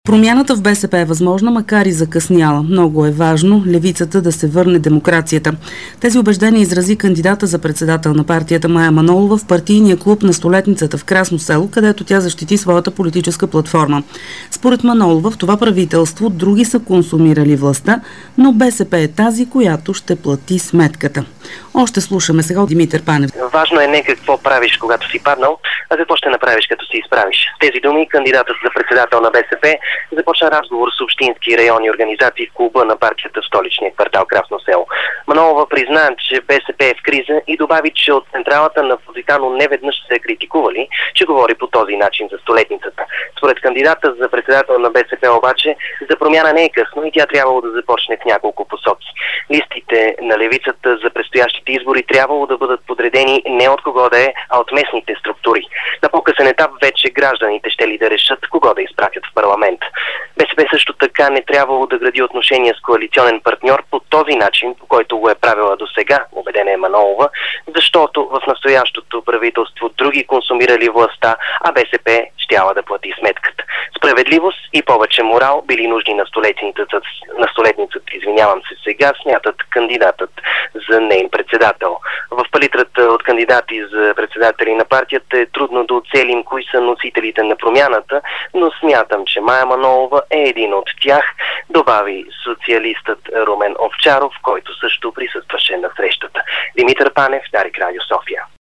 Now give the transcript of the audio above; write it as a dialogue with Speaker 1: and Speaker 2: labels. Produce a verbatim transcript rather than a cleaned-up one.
Speaker 1: Промяната в БСП е възможна, макар и закъсняла. Много е важно левицата да се върне демокрацията. Тези убеждения изрази кандидата за председател на партията Мая Манолова в партийния клуб на Столетницата в Красно село, където тя защити своята политическа платформа. Според Манолова в това правителство други са консумирали властта, но БСП е тази, която ще плати сметката. Още слушаме сега от Димитър Панев.
Speaker 2: Важно е не какво правиш, когато си паднал, а какво ще направиш, като се изправиш. Тези думи кандидатът за председател на БСП започна разговор с общински и районни организации в клуба на партията в столичния квартал Красно село. Манолова призна, че БСП е в криза и добави, че от централата на Позитано не веднъж се е критикували, че говори по този начин за столетницата. Според кандидата за председател на БСП обаче, за промяна не е късно и тя трябвало да започне в няколко посоки. Листите на левицата за предстоящите избори трябвало да бъдат подредени не от кого да е, а от местните структури. На по-късен етап вече гражданите ще ли да решат кого да изпратят в парламент. БСП също така не трябвало да гради отношения с коалиционен партньор по този начин, по който го е правила до сега, убедена е Манолова, защото в настоящото правителство други консумирали властта, а БСП щяла да плати сметката. Справедливост и повече морал били нужни на столетницата, на столетницата, извинявам се сега, смятат кандидатът за нейн председател. В палитрата от кандидати за председатели на партията е трудно да оцелим кои са носителите на промяната, но смятам, че Мая Манолова е един от тях, добави социалистът Румен Овчаров, който също присъстваше на срещата. Димитър Панев, Дарик Радио София.